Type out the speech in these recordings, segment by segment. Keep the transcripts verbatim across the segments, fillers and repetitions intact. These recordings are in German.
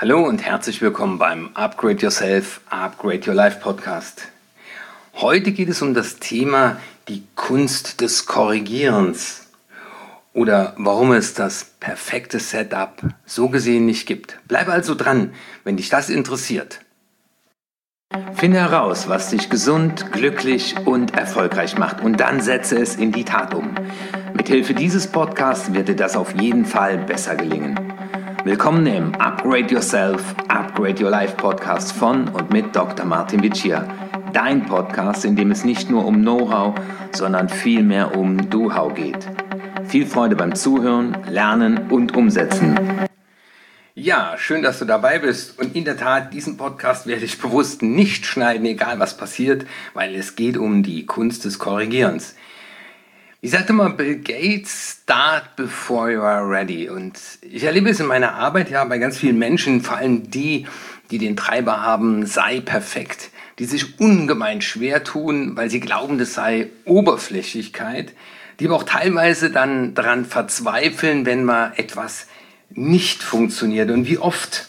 Hallo und herzlich willkommen beim Upgrade Yourself, Upgrade Your Life Podcast. Heute geht es um das Thema die Kunst des Korrigierens oder warum es das perfekte Setup so gesehen nicht gibt. Bleib also dran, wenn dich das interessiert. Finde heraus, was dich gesund, glücklich und erfolgreich macht und dann setze es in die Tat um. Mithilfe dieses Podcasts wird dir das auf jeden Fall besser gelingen. Willkommen im Upgrade Yourself, Upgrade Your Life Podcast von und mit Doktor Martin Vicia. Dein Podcast, in dem es nicht nur um Know-how, sondern vielmehr um Do-how geht. Viel Freude beim Zuhören, Lernen und Umsetzen. Ja, schön, dass du dabei bist. Und in der Tat, diesen Podcast werde ich bewusst nicht schneiden, egal was passiert, weil es geht um die Kunst des Korrigierens. Ich sagte mal, Bill Gates, start before you are ready. Und ich erlebe es in meiner Arbeit ja bei ganz vielen Menschen, vor allem die, die den Treiber haben, sei perfekt, die sich ungemein schwer tun, weil sie glauben, das sei Oberflächlichkeit, die aber auch teilweise dann daran verzweifeln, wenn mal etwas nicht funktioniert. Und wie oft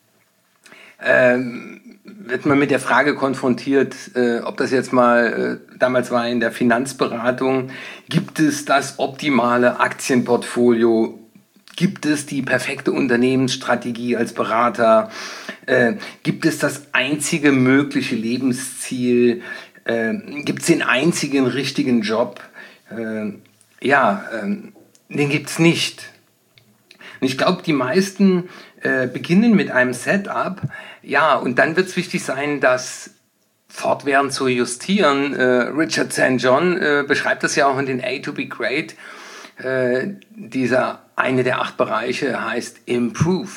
ähm, wird man mit der Frage konfrontiert, äh, ob das jetzt mal, äh, damals war in der Finanzberatung, gibt es das optimale Aktienportfolio? Gibt es die perfekte Unternehmensstrategie als Berater? Äh, gibt es das einzige mögliche Lebensziel? Äh, gibt es den einzigen richtigen Job? Äh, ja, äh, den gibt es nicht. Und ich glaube, die meisten äh, beginnen mit einem Setup, ja, und dann wird es wichtig sein, das fortwährend zu justieren. Äh, Richard Sankt John äh, beschreibt das ja auch in den A to be Great. Äh, dieser eine der acht Bereiche heißt Improve.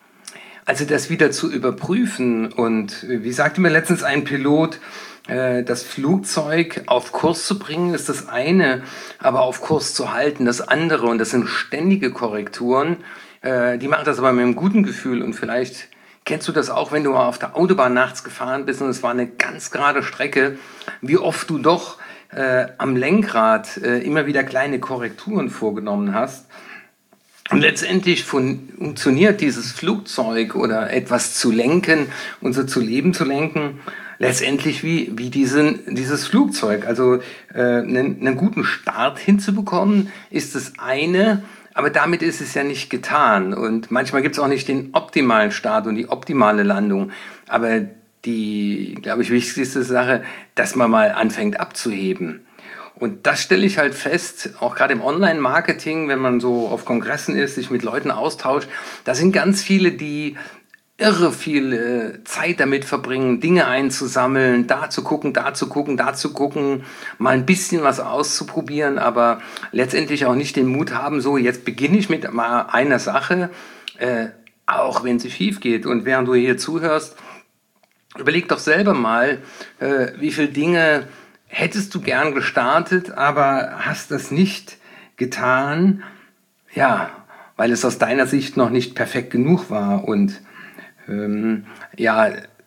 Also das wieder zu überprüfen. Und äh, wie sagte mir letztens ein Pilot, äh, das Flugzeug auf Kurs zu bringen ist das eine, aber auf Kurs zu halten das andere. Und das sind ständige Korrekturen. Äh, die machen das aber mit einem guten Gefühl. Und vielleicht kennst du das auch, wenn du auf der Autobahn nachts gefahren bist und es war eine ganz gerade Strecke, wie oft du doch äh, am Lenkrad äh, immer wieder kleine Korrekturen vorgenommen hast. Und letztendlich fun- funktioniert dieses Flugzeug oder etwas zu lenken, unser zu Leben zu lenken, letztendlich wie, wie diesen, dieses Flugzeug. Also äh, einen, einen guten Start hinzubekommen, ist das eine, aber damit ist es ja nicht getan. Und manchmal gibt es auch nicht den optimalen Start und die optimale Landung. Aber die, glaube ich, wichtigste Sache, dass man mal anfängt abzuheben. Und das stelle ich halt fest, auch gerade im Online-Marketing, wenn man so auf Kongressen ist, sich mit Leuten austauscht, da sind ganz viele, die irre viel äh, Zeit damit verbringen, Dinge einzusammeln, da zu gucken, da zu gucken, da zu gucken, mal ein bisschen was auszuprobieren, aber letztendlich auch nicht den Mut haben, so jetzt beginne ich mit mal einer Sache, äh, auch wenn sie schief geht. Und während du hier zuhörst, überleg doch selber mal, äh, wie viele Dinge hättest du gern gestartet, aber hast das nicht getan, ja, weil es aus deiner Sicht noch nicht perfekt genug war. Und ähm, ja,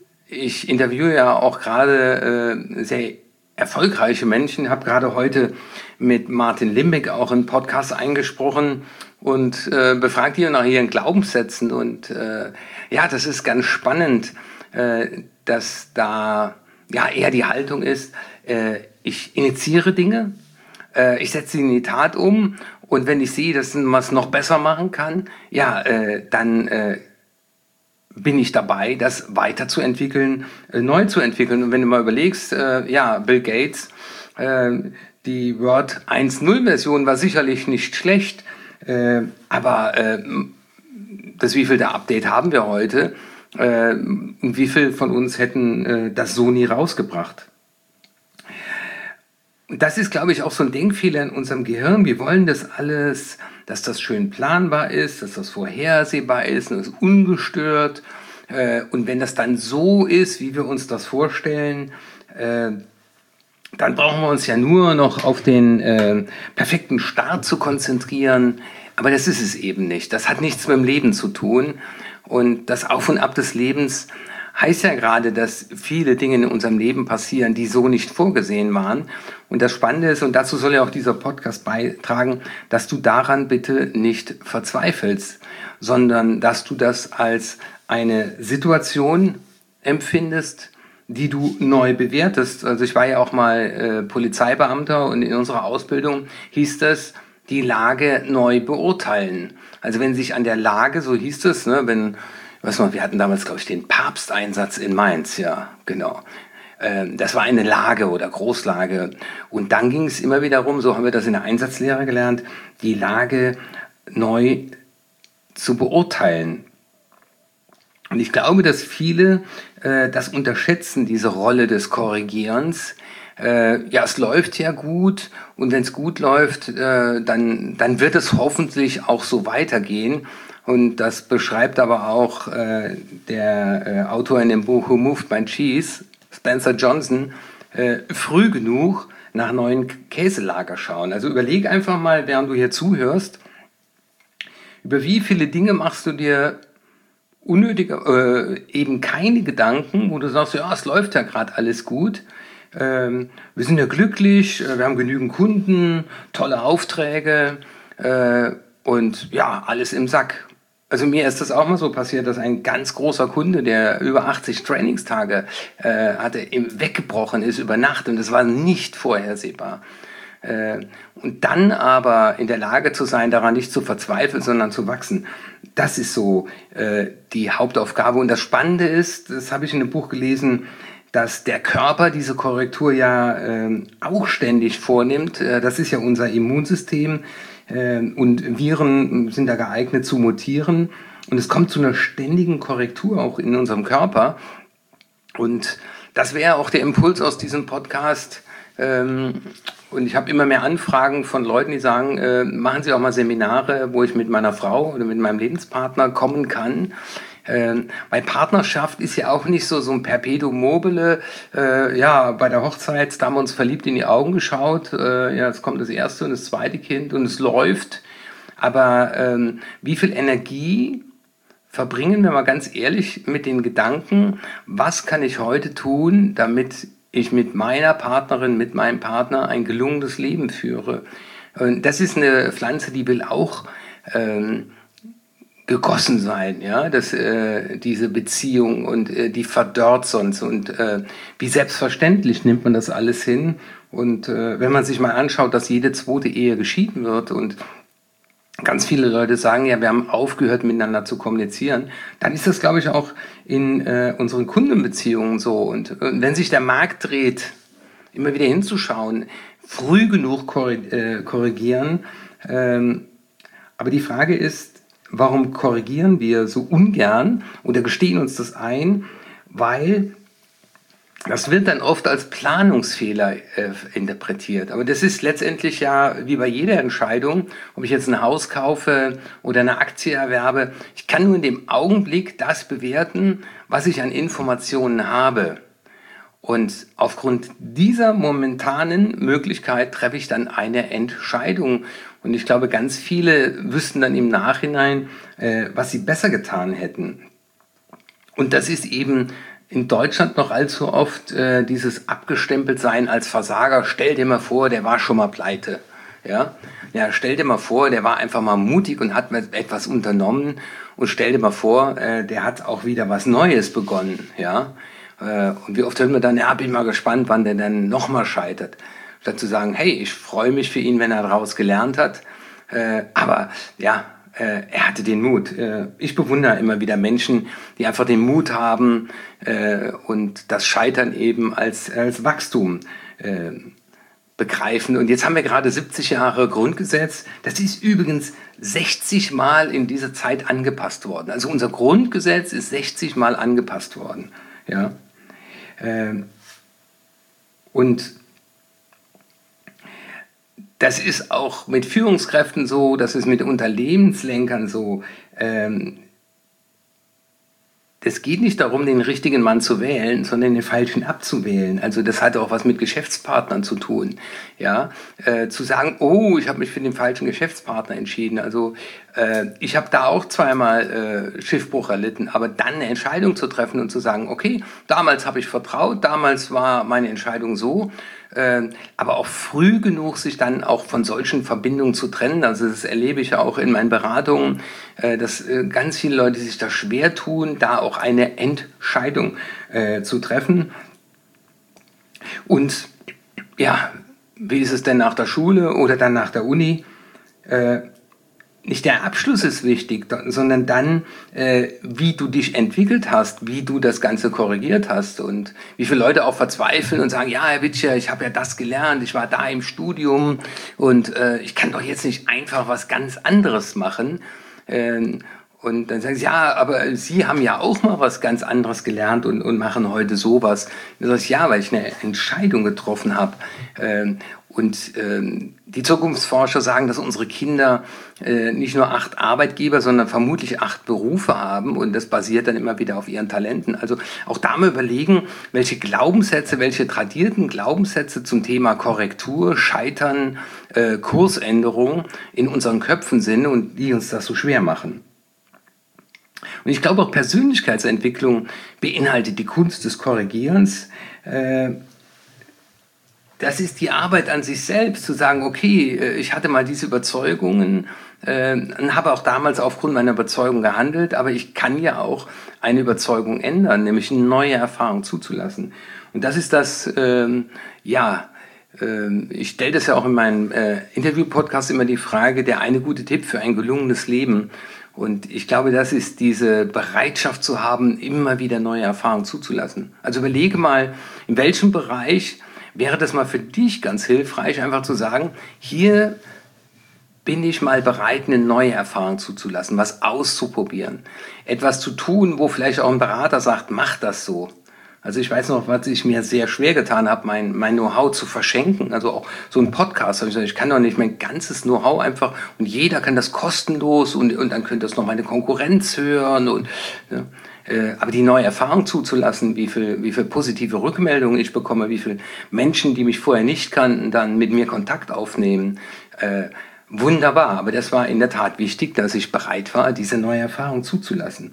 ich interviewe ja auch gerade äh, sehr erfolgreiche Menschen, habe gerade heute mit Martin Limbeck auch einen Podcast eingesprochen und äh, befragt die nach ihren Glaubenssätzen. Und äh, ja, das ist ganz spannend, äh, dass da ja eher die Haltung ist, äh, ich initiiere Dinge, äh, ich setze sie in die Tat um und wenn ich sehe, dass man es noch besser machen kann, ja, äh, dann äh, bin ich dabei, das weiterzuentwickeln, äh, neu zu entwickeln. Und wenn du mal überlegst, äh, ja, Bill Gates, äh, die Word eins Punkt null Version war sicherlich nicht schlecht, äh, aber äh, das wievielte Update haben wir heute? Äh, und wie viel von uns hätten äh, das so nie rausgebracht? Und das ist, glaube ich, auch so ein Denkfehler in unserem Gehirn. Wir wollen das alles, dass das schön planbar ist, dass das vorhersehbar ist, dass es ungestört. Äh, und wenn das dann so ist, wie wir uns das vorstellen, äh, dann brauchen wir uns ja nur noch auf den äh, perfekten Start zu konzentrieren. Aber das ist es eben nicht. Das hat nichts mit dem Leben zu tun. Und das Auf und Ab des Lebens heißt ja gerade, dass viele Dinge in unserem Leben passieren, die so nicht vorgesehen waren. Und das Spannende ist, und dazu soll ja auch dieser Podcast beitragen, dass du daran bitte nicht verzweifelst, sondern dass du das als eine Situation empfindest, die du neu bewertest. Also ich war ja auch mal äh, Polizeibeamter und in unserer Ausbildung hieß das, die Lage neu beurteilen. Also wenn sich an der Lage, so hieß es, ne, wenn, was mal, wir hatten damals, glaube ich, den Papsteinsatz in Mainz, ja, genau. Ähm, das war eine Lage oder Großlage. Und dann ging es immer wieder darum, so haben wir das in der Einsatzlehre gelernt, die Lage neu zu beurteilen. Und ich glaube, dass viele äh, das unterschätzen, diese Rolle des Korrigierens. Äh, ja, es läuft ja gut und wenn es gut läuft, äh, dann, dann wird es hoffentlich auch so weitergehen. Und das beschreibt aber auch äh, der äh, Autor in dem Buch Who Moved My Cheese, Spencer Johnson, äh, früh genug nach neuen Käselager schauen. Also überleg einfach mal, während du hier zuhörst, über wie viele Dinge machst du dir unnötige, äh, eben keine Gedanken, wo du sagst, ja, es läuft ja gerade alles gut. Ähm, wir sind ja glücklich, äh, wir haben genügend Kunden, tolle Aufträge äh, und ja, alles im Sack. Also mir ist das auch mal so passiert, dass ein ganz großer Kunde, der über achtzig Trainingstage äh, hatte, eben weggebrochen ist über Nacht und das war nicht vorhersehbar. Und dann aber in der Lage zu sein, daran nicht zu verzweifeln, sondern zu wachsen, das ist so äh, die Hauptaufgabe. Und das Spannende ist, das habe ich in einem Buch gelesen, dass der Körper diese Korrektur ja äh, auch ständig vornimmt. Äh, das ist ja unser Immunsystem äh, und Viren sind da geeignet zu mutieren. Und es kommt zu einer ständigen Korrektur auch in unserem Körper. Und das wäre auch der Impuls aus diesem Podcast. Ähm, und ich habe immer mehr Anfragen von Leuten, die sagen, äh, machen Sie auch mal Seminare, wo ich mit meiner Frau oder mit meinem Lebenspartner kommen kann. Ähm, weil Partnerschaft ist ja auch nicht so, so ein Perpetuum mobile, äh, ja, bei der Hochzeit, da haben wir uns verliebt in die Augen geschaut, äh, ja, jetzt kommt das erste und das zweite Kind und es läuft. Aber ähm, wie viel Energie verbringen wir mal ganz ehrlich mit den Gedanken, was kann ich heute tun, damit ich mit meiner Partnerin, mit meinem Partner ein gelungenes Leben führe. Und das ist eine Pflanze, die will auch ähm, gegossen sein, ja, dass äh, diese Beziehung und äh, die verdorrt sonst und äh, wie selbstverständlich nimmt man das alles hin. Und äh, wenn man sich mal anschaut, dass jede zweite Ehe geschieden wird und ganz viele Leute sagen, ja, wir haben aufgehört, miteinander zu kommunizieren, dann ist das, glaube ich, auch in äh, unseren Kundenbeziehungen so. Und äh, wenn sich der Markt dreht, immer wieder hinzuschauen, früh genug korrig- äh, korrigieren. Ähm, aber die Frage ist, warum korrigieren wir so ungern oder gestehen uns das ein? Weil das wird dann oft als Planungsfehler äh, interpretiert. Aber das ist letztendlich ja wie bei jeder Entscheidung, ob ich jetzt ein Haus kaufe oder eine Aktie erwerbe. Ich kann nur in dem Augenblick das bewerten, was ich an Informationen habe. Und aufgrund dieser momentanen Möglichkeit treffe ich dann eine Entscheidung. Und ich glaube, ganz viele wüssten dann im Nachhinein, äh, was sie besser getan hätten. Und das ist eben in Deutschland noch allzu oft äh, dieses Abgestempeltsein als Versager. Stell dir mal vor, der war schon mal pleite. Ja? Ja, stell dir mal vor, der war einfach mal mutig und hat etwas unternommen. Und stell dir mal vor, äh, der hat auch wieder was Neues begonnen. Ja? Äh, und wie oft hört man dann, ja, bin mal gespannt, wann der dann nochmal scheitert. Statt zu sagen, hey, ich freue mich für ihn, wenn er daraus gelernt hat. Äh, aber ja, Äh, er hatte den Mut. Äh, ich bewundere immer wieder Menschen, die einfach den Mut haben äh, und das Scheitern eben als, als Wachstum äh, begreifen. Und jetzt haben wir gerade siebzig Jahre Grundgesetz. Das ist übrigens sechzig Mal in dieser Zeit angepasst worden. Also unser Grundgesetz ist sechzig Mal angepasst worden. Ja? Äh, und das ist auch mit Führungskräften so, das ist mit Unternehmenslenkern so. Ähm, es geht nicht darum, den richtigen Mann zu wählen, sondern den falschen abzuwählen. Also das hat auch was mit Geschäftspartnern zu tun. Ja, äh, zu sagen, oh, ich habe mich für den falschen Geschäftspartner entschieden. Also äh, ich habe da auch zweimal äh, Schiffbruch erlitten, aber dann eine Entscheidung zu treffen und zu sagen, okay, damals habe ich vertraut, damals war meine Entscheidung so, äh, aber auch früh genug sich dann auch von solchen Verbindungen zu trennen. Also das erlebe ich ja auch in meinen Beratungen, äh, dass äh, ganz viele Leute sich da schwer tun, da auch eine Entscheidung äh, zu treffen. Und ja, wie ist es denn nach der Schule oder dann nach der Uni? Äh, nicht der Abschluss ist wichtig, sondern dann, äh, wie du dich entwickelt hast, wie du das Ganze korrigiert hast und wie viele Leute auch verzweifeln und sagen, ja, Herr Witscher, ich habe ja das gelernt, ich war da im Studium und äh, ich kann doch jetzt nicht einfach was ganz anderes machen. Ähm, Und dann sagen sie, ja, aber Sie haben ja auch mal was ganz anderes gelernt und, und machen heute sowas. Dann sage ich, ja, weil ich eine Entscheidung getroffen habe. Ähm, und ähm, die Zukunftsforscher sagen, dass unsere Kinder äh, nicht nur acht Arbeitgeber, sondern vermutlich acht Berufe haben. Und das basiert dann immer wieder auf ihren Talenten. Also auch da mal überlegen, welche Glaubenssätze, welche tradierten Glaubenssätze zum Thema Korrektur, Scheitern, äh, Kursänderung in unseren Köpfen sind und die uns das so schwer machen. Und ich glaube auch Persönlichkeitsentwicklung beinhaltet die Kunst des Korrigierens. Das ist die Arbeit an sich selbst, zu sagen, okay, ich hatte mal diese Überzeugungen und habe auch damals aufgrund meiner Überzeugung gehandelt, aber ich kann ja auch eine Überzeugung ändern, nämlich eine neue Erfahrung zuzulassen. Und das ist das, ähm, ja, ich stelle das ja auch in meinem äh, Interview-Podcast immer die Frage, der eine gute Tipp für ein gelungenes Leben. Und ich glaube, das ist diese Bereitschaft zu haben, immer wieder neue Erfahrungen zuzulassen. Also überlege mal, in welchem Bereich wäre das mal für dich ganz hilfreich, einfach zu sagen, hier bin ich mal bereit, eine neue Erfahrung zuzulassen, was auszuprobieren. Etwas zu tun, wo vielleicht auch ein Berater sagt, mach das so. Also ich weiß noch, was ich mir sehr schwer getan habe, mein, mein Know-how zu verschenken. Also auch so ein Podcast, habe ich gesagt, ich kann doch nicht mein ganzes Know-how einfach und jeder kann das kostenlos und, und dann könnte das noch meine Konkurrenz hören. Und, ja. äh, aber die neue Erfahrung zuzulassen, wie viel, wie viel positive Rückmeldungen ich bekomme, wie viele Menschen, die mich vorher nicht kannten, dann mit mir Kontakt aufnehmen. Äh, wunderbar, aber das war in der Tat wichtig, dass ich bereit war, diese neue Erfahrung zuzulassen.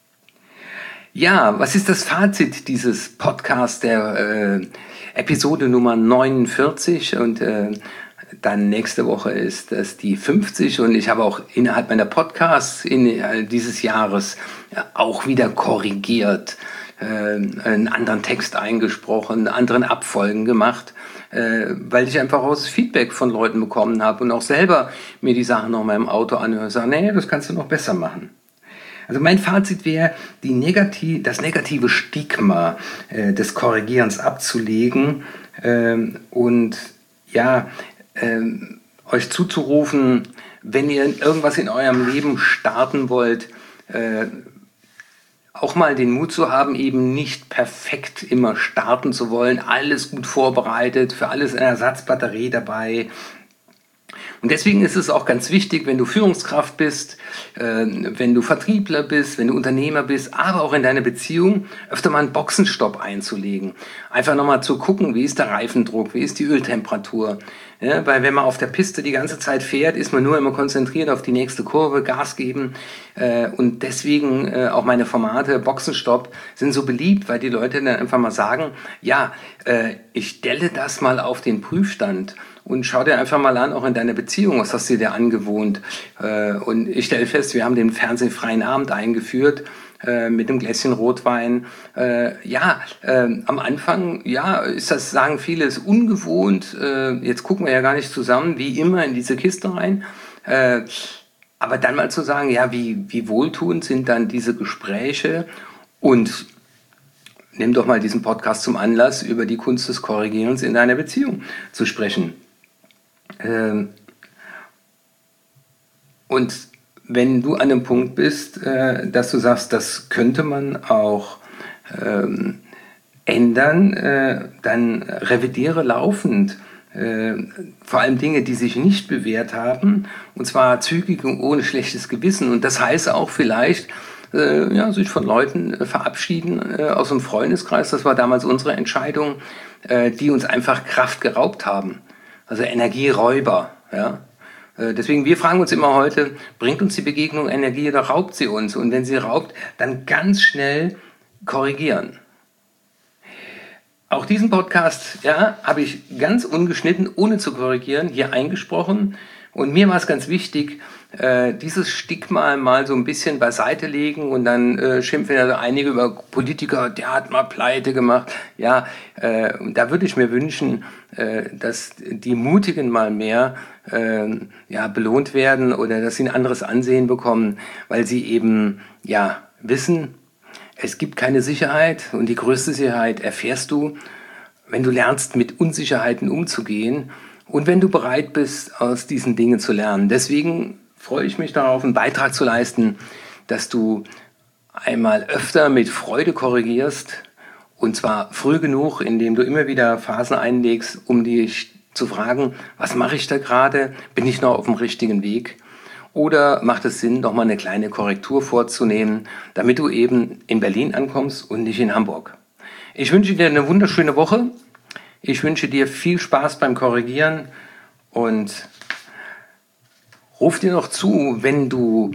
Ja, was ist das Fazit dieses Podcasts der äh, Episode Nummer neunundvierzig und äh, dann nächste Woche ist das die fünfzig und ich habe auch innerhalb meiner Podcasts in, äh, dieses Jahres äh, auch wieder korrigiert, äh, einen anderen Text eingesprochen, anderen Abfolgen gemacht, äh, weil ich einfach auch das Feedback von Leuten bekommen habe und auch selber mir die Sachen noch mal im Auto anhöre und sage, nee, das kannst du noch besser machen. Also mein Fazit wäre, die negativ, das negative Stigma äh, des Korrigierens abzulegen ähm, und ja, ähm, euch zuzurufen, wenn ihr irgendwas in eurem Leben starten wollt, äh, auch mal den Mut zu haben, eben nicht perfekt immer starten zu wollen, alles gut vorbereitet, für alles eine Ersatzbatterie dabei. Und deswegen ist es auch ganz wichtig, wenn du Führungskraft bist, äh, wenn du Vertriebler bist, wenn du Unternehmer bist, aber auch in deiner Beziehung öfter mal einen Boxenstopp einzulegen. Einfach nochmal zu gucken, wie ist der Reifendruck, wie ist die Öltemperatur. Ja, weil wenn man auf der Piste die ganze Zeit fährt, ist man nur immer konzentriert auf die nächste Kurve, Gas geben. Äh, und deswegen äh, auch meine Formate Boxenstopp sind so beliebt, weil die Leute dann einfach mal sagen, ja, äh, ich stelle das mal auf den Prüfstand. Und schau dir einfach mal an, auch in deiner Beziehung, was hast du dir angewohnt. Und ich stelle fest, wir haben den fernsehfreien Abend eingeführt mit einem Gläschen Rotwein. Ja, am Anfang, ja, ist das, sagen viele, ist ungewohnt. Jetzt gucken wir ja gar nicht zusammen, wie immer, in diese Kiste rein. Aber dann mal zu sagen, ja, wie, wie wohltuend sind dann diese Gespräche und nimm doch mal diesen Podcast zum Anlass, über die Kunst des Korrigierens in deiner Beziehung zu sprechen. Und wenn du an einem Punkt bist, dass du sagst, das könnte man auch ändern, dann revidiere laufend. Vor allem Dinge, die sich nicht bewährt haben, und zwar zügig und ohne schlechtes Gewissen. Und das heißt auch vielleicht, äh, ja, sich von Leuten äh, verabschieden äh, aus dem Freundeskreis. Das war damals unsere Entscheidung, äh, die uns einfach Kraft geraubt haben. Also Energieräuber, ja. Äh, deswegen, wir fragen uns immer heute, bringt uns die Begegnung Energie oder raubt sie uns? Und wenn sie raubt, dann ganz schnell korrigieren. Auch diesen Podcast, ja, habe ich ganz ungeschnitten, ohne zu korrigieren, hier eingesprochen. Und mir war es ganz wichtig, äh, dieses Stigma mal so ein bisschen beiseite legen und dann äh, schimpfen ja einige über Politiker, der hat mal Pleite gemacht. Ja, äh, da würde ich mir wünschen, äh, dass die Mutigen mal mehr äh, ja, belohnt werden oder dass sie ein anderes Ansehen bekommen, weil sie eben ja wissen, es gibt keine Sicherheit und die größte Sicherheit erfährst du, wenn du lernst, mit Unsicherheiten umzugehen und wenn du bereit bist, aus diesen Dingen zu lernen. Deswegen freue ich mich darauf, einen Beitrag zu leisten, dass du einmal öfter mit Freude korrigierst und zwar früh genug, indem du immer wieder Phasen einlegst, um dich zu fragen, was mache ich da gerade? Bin ich noch auf dem richtigen Weg? Oder macht es Sinn, noch mal eine kleine Korrektur vorzunehmen, damit du eben in Berlin ankommst und nicht in Hamburg? Ich wünsche dir eine wunderschöne Woche. Ich wünsche dir viel Spaß beim Korrigieren und ruf dir noch zu, wenn du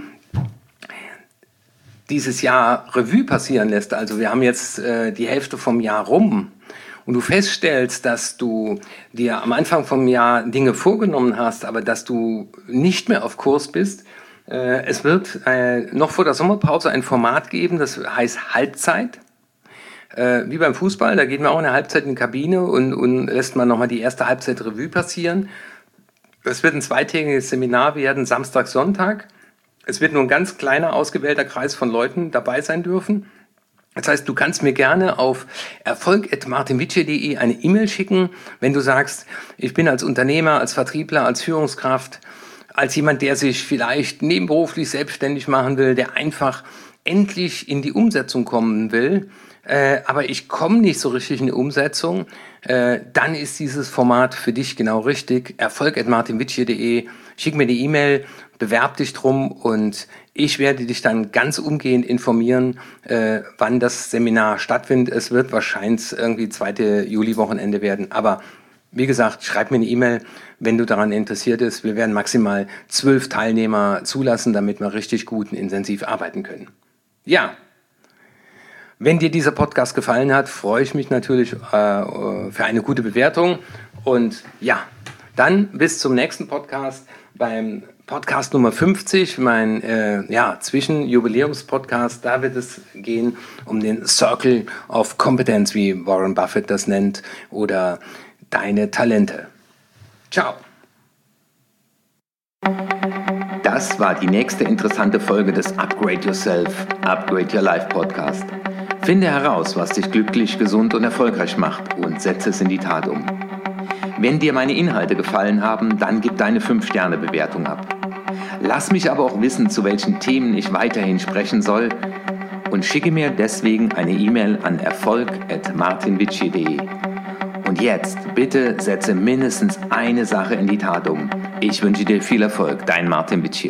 dieses Jahr Revue passieren lässt. Also wir haben jetzt äh, die Hälfte vom Jahr rum. Und du feststellst, dass du dir am Anfang vom Jahr Dinge vorgenommen hast, aber dass du nicht mehr auf Kurs bist. Äh, es wird äh, noch vor der Sommerpause ein Format geben, das heißt Halbzeit. Äh, wie beim Fußball, da geht man auch eine Halbzeit in die Kabine und, und lässt man nochmal die erste Halbzeit Revue passieren. Es wird ein zweitägiges Seminar werden, Samstag, Sonntag. Es wird nur ein ganz kleiner, ausgewählter Kreis von Leuten dabei sein dürfen. Das heißt, du kannst mir gerne auf erfolg at martin wittje punkt de eine E-Mail schicken, wenn du sagst, ich bin als Unternehmer, als Vertriebler, als Führungskraft, als jemand, der sich vielleicht nebenberuflich selbstständig machen will, der einfach endlich in die Umsetzung kommen will, äh, aber ich komme nicht so richtig in die Umsetzung, äh, dann ist dieses Format für dich genau richtig. erfolg at martin wittje punkt de, schick mir die E-Mail, bewerb dich drum und ich werde dich dann ganz umgehend informieren, äh, wann das Seminar stattfindet. Es wird wahrscheinlich irgendwie zweite Juli-Wochenende werden, aber wie gesagt, schreib mir eine E-Mail, wenn du daran interessiert bist. Wir werden maximal zwölf Teilnehmer zulassen, damit wir richtig gut und intensiv arbeiten können. Ja, wenn dir dieser Podcast gefallen hat, freue ich mich natürlich äh, für eine gute Bewertung. Und ja, dann bis zum nächsten Podcast beim Podcast Nummer fünfzig, mein äh, ja, Zwischenjubiläums-Podcast. Da wird es gehen um den Circle of Competence, wie Warren Buffett das nennt, oder deine Talente. Ciao. Das war die nächste interessante Folge des Upgrade Yourself, Upgrade Your Life Podcast. Finde heraus, was dich glücklich, gesund und erfolgreich macht und setze es in die Tat um. Wenn dir meine Inhalte gefallen haben, dann gib deine fünf Sterne Bewertung ab. Lass mich aber auch wissen, zu welchen Themen ich weiterhin sprechen soll und schicke mir deswegen eine E-Mail an erfolg at martin wittje punkt de. Und jetzt, bitte setze mindestens eine Sache in die Tat um. Ich wünsche dir viel Erfolg, dein Martin Wittje.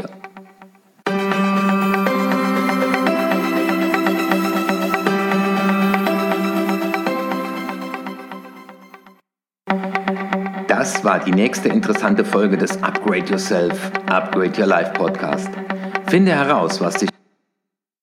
Das war die nächste interessante Folge des Upgrade Yourself, Upgrade Your Life Podcast. Finde heraus, was dich